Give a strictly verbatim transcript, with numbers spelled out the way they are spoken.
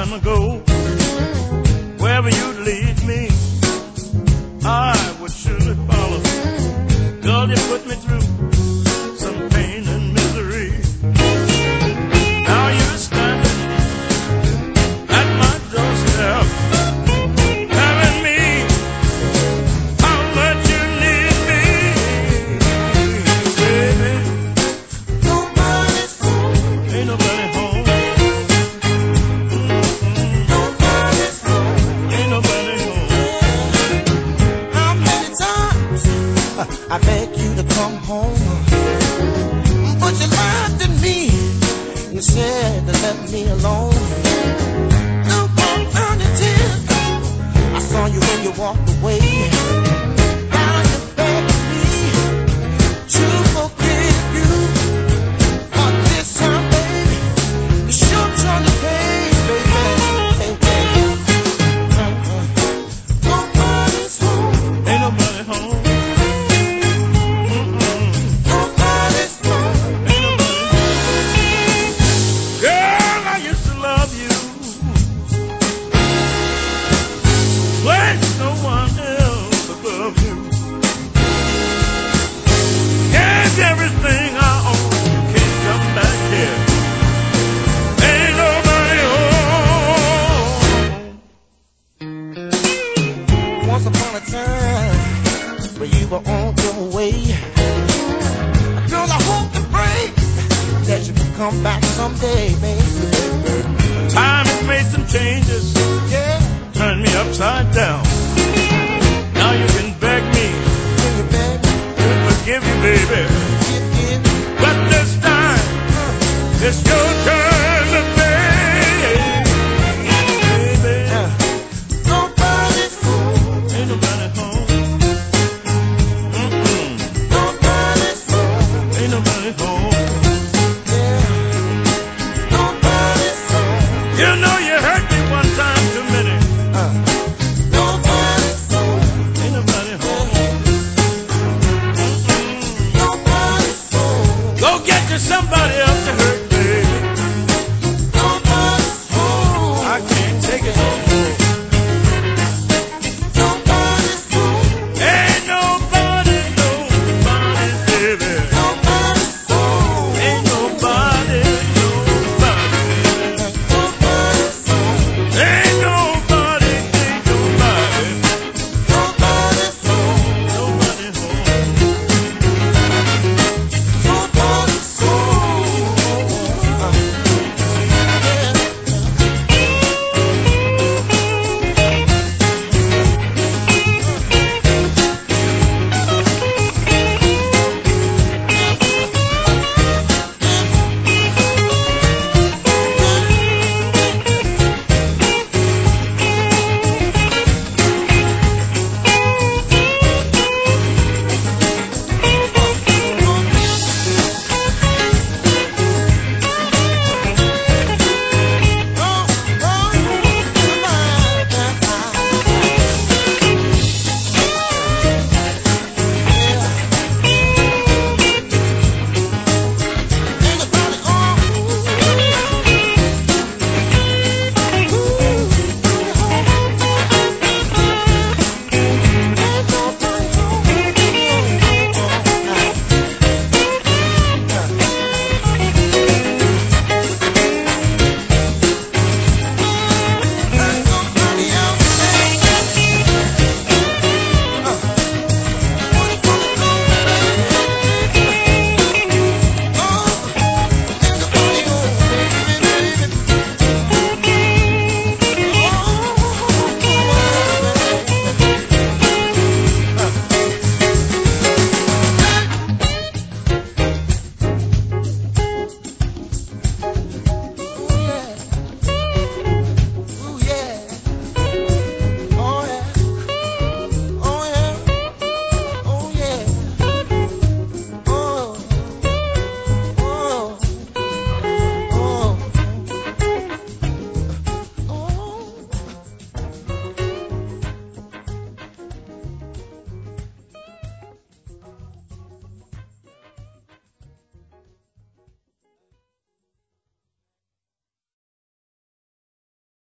time ago. Wherever you'd lead me, I would surely follow. Girl, you put me through some pain and misery. Now you're standing at my doorstep, telling me how much you need me, baby. Nobody's home. Ain't nobody home. Nobody's home. Ain't nobody home. How many times I begged you to come home, but you laughed at me and said to let me alone.